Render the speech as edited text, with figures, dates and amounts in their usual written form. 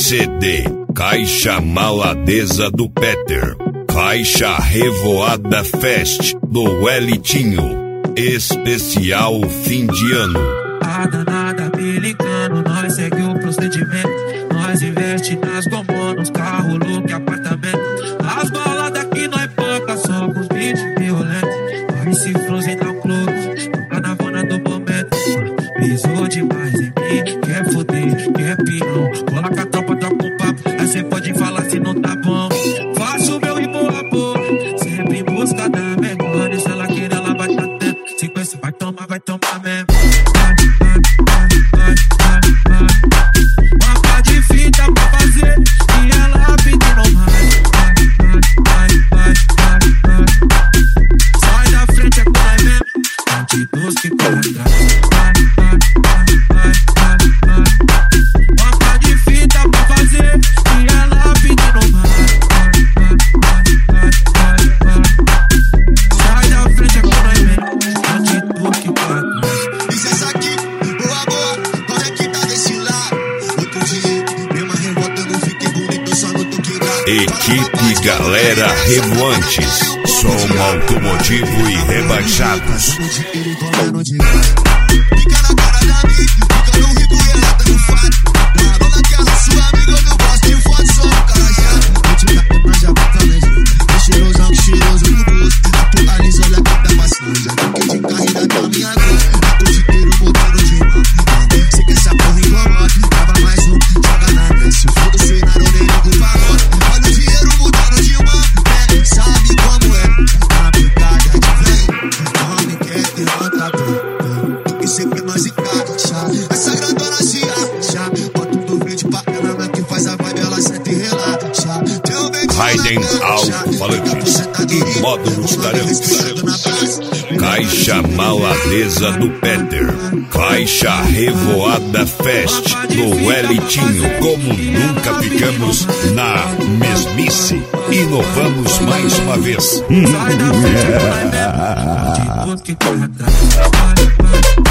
CD, Caixa Maladeza do Peter, Caixa Revoada Fest do Elitinho, especial fim de ano. A danada me ligando, nós segue o procedimento. Nós investe nas gomas, nos carros, look, apartamento. As baladas que nós banca, só com os beats violentos. Nós se frozen na close, toca na vana do momento. Pisou demais em mim, quer foder, quer pirão. Coloca a tropa, troca um papo, aí cê pode falar se não tá bom. Faço o meu e boa boa, sempre em busca da melhor. E se ela querer, ela vai tá tendo. Sequência vai tomar mesmo. Mapa de fita pra fazer e ela pedindo mais. Sai da frente, é com nós mesmo. Bandidos que correm atrás. Mapa de fita pra fazer e ela pedindo mais. Sai da frente, é com nós mesmo. Bandidos que correm atrás. Licença aqui, boa, nós aqui tá desse lado. Outro dia, mesmo revolta, eu não fiquei bonito, só não tô quebrado. Equipe Galera Revoantes, som automotivo e rebaixados. Fica na cara da amiga, fica no rico e ela tá no fato. Parou naquela sua amiga, eu não gosto de foto, só um cara já. Vou te dar pra já pra planejinha. Cheirosão, cheiroso no gosto. Atualiza, olha que tá passando. Já fiquei de carreira da minha cor. Hoje inteiro botando de mão. Sei que essa porra incomoda. Tava mais um, joga nada. Se for do cenário, nem ligo pra nota. Olha o dinheiro mudando de mão. Sabe como é? Na picada de velho. Homem quer ter outra dor. E sempre nós encaixa. Essa grandona se acha. Bota um vídeo pra ela que faz a vibe, ela sente e relaxa. Raiden Alto-Falantes e módulos Tarantos. Caixa Maladeza do Peter, Caixa Revoada Fest do Elitinho. Como nunca ficamos na mesmice, inovamos mais uma vez. Sai da frente, vai mesmo. Bandidos que correm atrás.